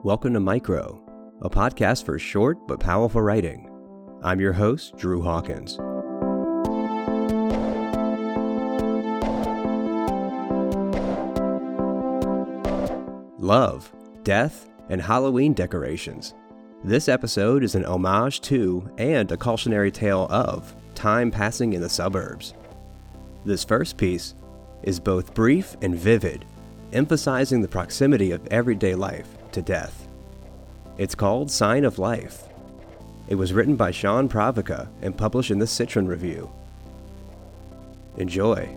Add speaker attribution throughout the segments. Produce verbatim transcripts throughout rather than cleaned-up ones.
Speaker 1: Welcome to Micro, a podcast for short but powerful writing. I'm your host, Drew Hawkins. Love, death, and Halloween decorations. This episode is an homage to and a cautionary tale of time passing in the suburbs. This first piece is both brief and vivid, emphasizing the proximity of everyday life to death. It's called Sign of Life. It was written by Sean Pravica and published in the Citron Review. Enjoy.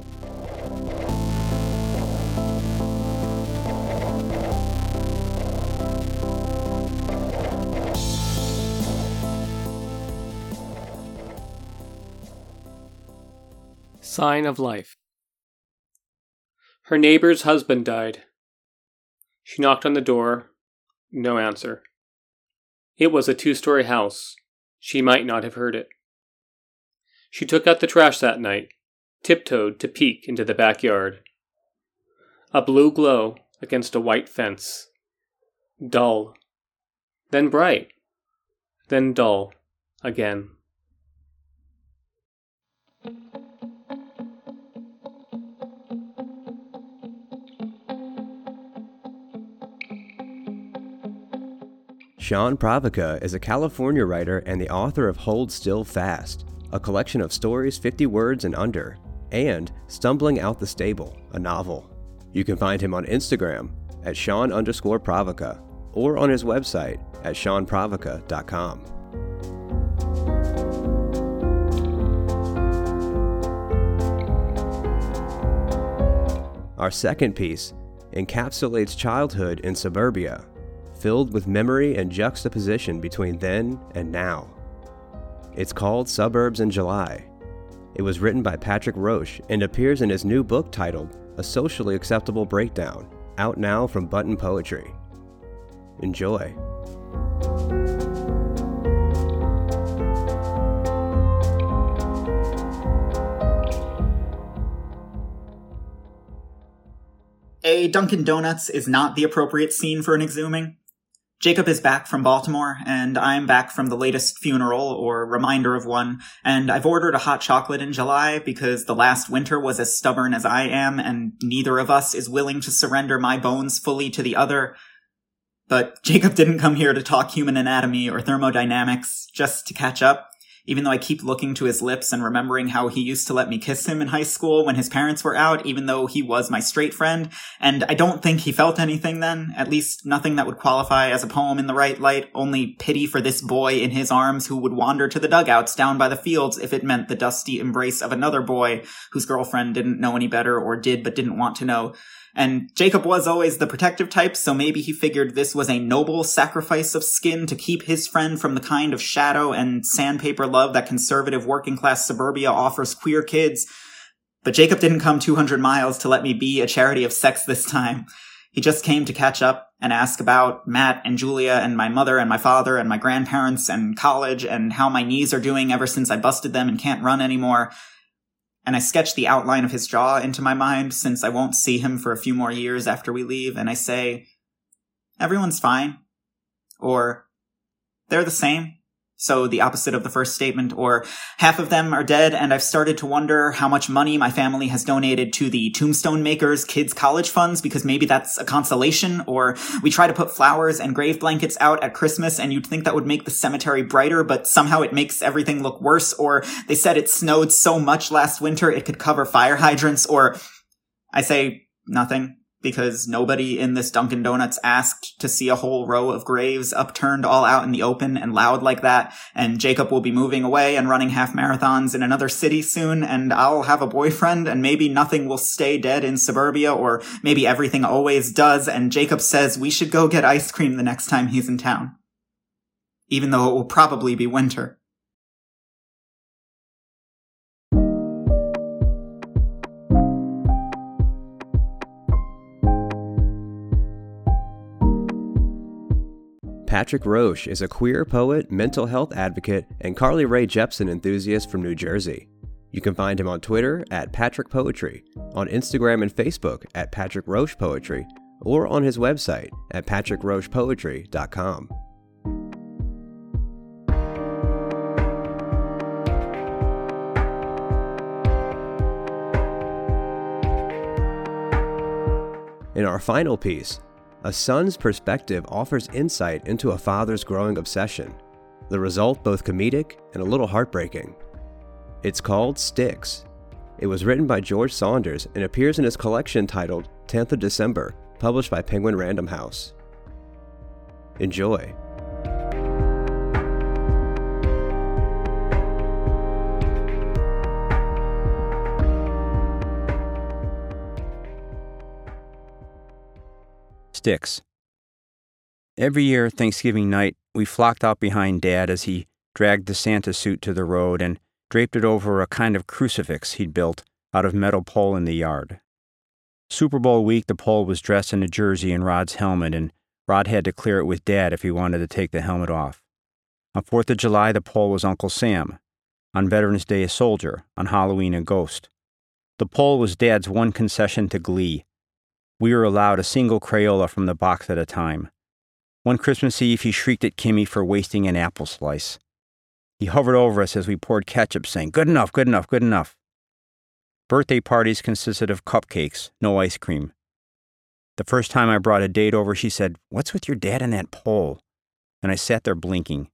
Speaker 2: Sign of Life. Her neighbor's husband died. She knocked on the door. No answer. It was a two-story house. She might not have heard it. She took out the trash that night, tiptoed to peek into the backyard. A blue glow against a white fence. Dull. Then bright. Then dull. Again.
Speaker 1: Sean Pravica is a California writer and the author of Hold Still Fast, a collection of stories fifty words and under, and Stumbling Out the Stable, a novel. You can find him on Instagram at Sean underscore Pravica or on his website at sean pravica dot com. Our second piece encapsulates childhood in suburbia, filled with memory and juxtaposition between then and now. It's called Suburbs in July. It was written by Patrick Roche and appears in his new book titled A Socially Acceptable Breakdown, out now from Button Poetry. Enjoy.
Speaker 3: A Dunkin' Donuts is not the appropriate scene for an exhuming. Jacob is back from Baltimore, and I'm back from the latest funeral, or reminder of one, and I've ordered a hot chocolate in July because the last winter was as stubborn as I am, and neither of us is willing to surrender my bones fully to the other. But Jacob didn't come here to talk human anatomy or thermodynamics, just to catch up, even though I keep looking to his lips and remembering how he used to let me kiss him in high school when his parents were out, even though he was my straight friend, and I don't think he felt anything then, at least nothing that would qualify as a poem in the right light, only pity for this boy in his arms who would wander to the dugouts down by the fields if it meant the dusty embrace of another boy whose girlfriend didn't know any better or did but didn't want to know. And Jacob was always the protective type, so maybe he figured this was a noble sacrifice of skin to keep his friend from the kind of shadow and sandpaper love that conservative working-class suburbia offers queer kids. But Jacob didn't come two hundred miles to let me be a charity of sex this time. He just came to catch up and ask about Matt and Julia and my mother and my father and my grandparents and college and how my knees are doing ever since I busted them and can't run anymore. And I sketch the outline of his jaw into my mind, since I won't see him for a few more years after we leave, and I say, everyone's fine. Or, they're the same. So the opposite of the first statement. Or, half of them are dead, and I've started to wonder how much money my family has donated to the Tombstone Makers Kids College Funds, because maybe that's a consolation. Or, we try to put flowers and grave blankets out at Christmas, and you'd think that would make the cemetery brighter, but somehow it makes everything look worse. Or, they said it snowed so much last winter it could cover fire hydrants. Or, I say nothing, because nobody in this Dunkin' Donuts asked to see a whole row of graves upturned all out in the open and loud like that, and Jacob will be moving away and running half marathons in another city soon, and I'll have a boyfriend, and maybe nothing will stay dead in suburbia, or maybe everything always does, and Jacob says we should go get ice cream the next time he's in town. Even though it will probably be winter.
Speaker 1: Patrick Roche is a queer poet, mental health advocate, and Carly Rae Jepsen enthusiast from New Jersey. You can find him on Twitter at Patrick Poetry, on Instagram and Facebook at Patrick Roche Poetry, or on his website at patrick roche poetry dot com. In our final piece, a son's perspective offers insight into a father's growing obsession, the result both comedic and a little heartbreaking. It's called Sticks. It was written by George Saunders and appears in his collection titled tenth of December, published by Penguin Random House. Enjoy.
Speaker 4: Sticks. Every year, Thanksgiving night, we flocked out behind Dad as he dragged the Santa suit to the road and draped it over a kind of crucifix he'd built out of metal pole in the yard. Super Bowl week, the pole was dressed in a jersey and Rod's helmet, and Rod had to clear it with Dad if he wanted to take the helmet off. On fourth of July, the pole was Uncle Sam. On Veterans Day, a soldier. On Halloween, a ghost. The pole was Dad's one concession to glee. We were allowed a single Crayola from the box at a time. One Christmas Eve, he shrieked at Kimmy for wasting an apple slice. He hovered over us as we poured ketchup, saying, "Good enough, good enough, good enough." Birthday parties consisted of cupcakes, no ice cream. The first time I brought a date over, she said, "What's with your dad and that pole?" And I sat there blinking.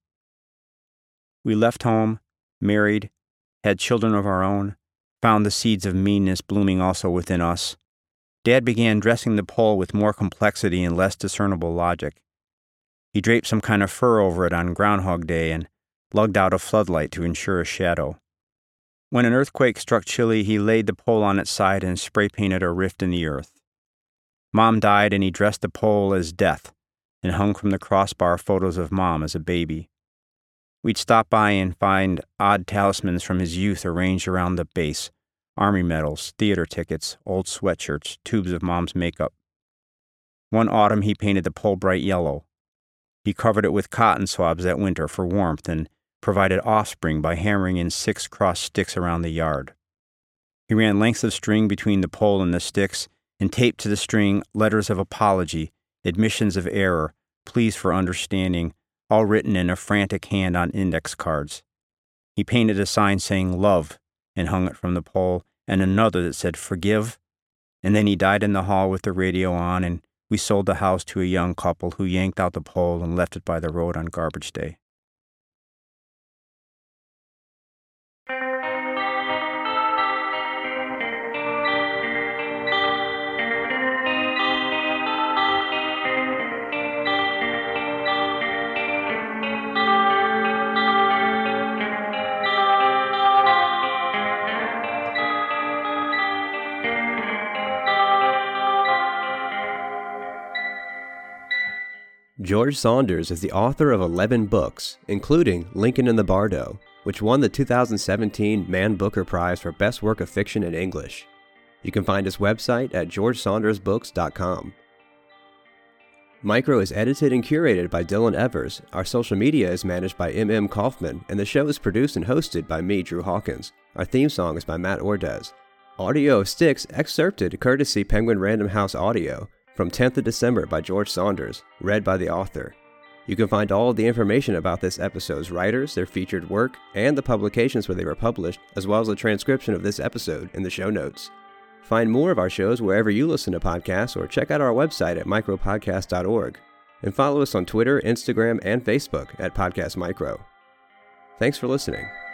Speaker 4: We left home, married, had children of our own, found the seeds of meanness blooming also within us. Dad began dressing the pole with more complexity and less discernible logic. He draped some kind of fur over it on Groundhog Day and lugged out a floodlight to ensure a shadow. When an earthquake struck Chile, he laid the pole on its side and spray-painted a rift in the earth. Mom died, and he dressed the pole as death and hung from the crossbar photos of Mom as a baby. We'd stop by and find odd talismans from his youth arranged around the base. Army medals, theater tickets, old sweatshirts, tubes of Mom's makeup. One autumn, he painted the pole bright yellow. He covered it with cotton swabs that winter for warmth and provided offspring by hammering in six crossed sticks around the yard. He ran lengths of string between the pole and the sticks and taped to the string letters of apology, admissions of error, pleas for understanding, all written in a frantic hand on index cards. He painted a sign saying love and hung it from the pole, and another that said forgive, and then he died in the hall with the radio on, and we sold the house to a young couple who yanked out the pole and left it by the road on garbage day.
Speaker 1: George Saunders is the author of eleven books, including Lincoln in the Bardo, which won the two thousand seventeen Man Booker Prize for Best Work of Fiction in English. You can find his website at george saunders books dot com. Micro is edited and curated by Dylan Evers, our social media is managed by M M Kaufman, and the show is produced and hosted by me, Drew Hawkins. Our theme song is by Matt Ordez. Audio of Sticks excerpted courtesy Penguin Random House Audio, from tenth of December by George Saunders, read by the author. You can find all of the information about this episode's writers, their featured work, and the publications where they were published, as well as a transcription of this episode in the show notes. Find more of our shows wherever you listen to podcasts, or check out our website at micro podcast dot org. And follow us on Twitter, Instagram, and Facebook at Podcast Micro. Thanks for listening.